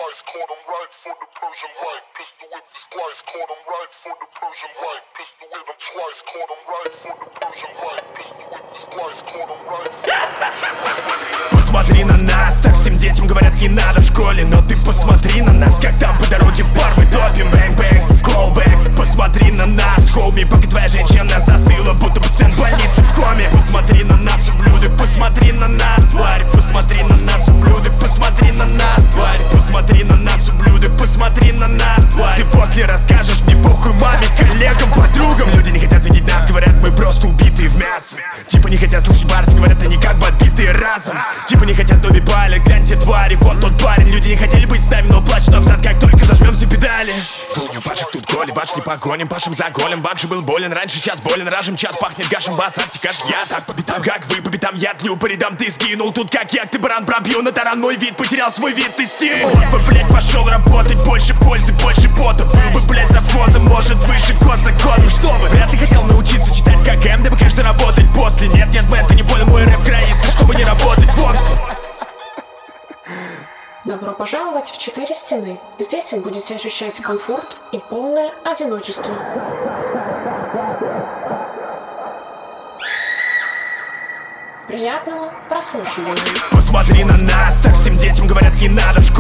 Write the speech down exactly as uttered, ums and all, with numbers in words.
twice, caught him right for the Persian white. Pistol whip this twice, caught him right for the Persian white. Pistol whip him twice, caught him right for the Persian white. Pistol whip this twice, caught him right for the Persian white. Посмотри на нас, так всем детям говорят не надо в школе. Но ты посмотри на нас, как там по дороге в бар мы топим. Бэнг-бэнг, колбэк. Посмотри на нас, хоуми, пока твоя женщина застыла, будто пациент больницы в коме. Посмотри на нас, ублюдок, посмотри на нас, тварь. Посмотри на нас, ублюдок, посмотри на нас, тварь. Посмотри на нас, ублюдок, посмотри на нас, тварь. Ты после расскажешь мне похуй маме, коллегам, подругам. Люди не хотят видеть нас, говорят, мы просто убитые в мясо. Типа не хотят слушать барс, говорят, они как бы отбитые разом. Типа не хотят нови пали, гляньте твари, вот тот парень. Люди не хотели быть с нами, но плачут нам взад, как только зажмем все педали. Фуню, пачек тут голи, бач не погоним, пашем за голем. Банши был болен, раньше час болен, ражем час, пахнет гашем, бас, артикаш. Я так по пятам, как вы по пятам, я тлю по рядам. Ты сгинул тут как я, ты баран, пробью на таран мой вид, потерял свой вид, ты стимул. Вот бы, блять, пошел работать, больше пользы, больше пота. Был бы, блять, завхозом, может выше код за кодом, чтобы вряд ли хотел научиться читать как М, да бы, конечно, работать после. Нет, нет, мэн, ты не понял мой рэп краисы, чтобы не работать вовсе. Добро пожаловать в четыре стены. Здесь вы будете ощущать комфорт и полное одиночество. Приятного прослушивания. Посмотри на нас, так всем детям говорят не надо в школе.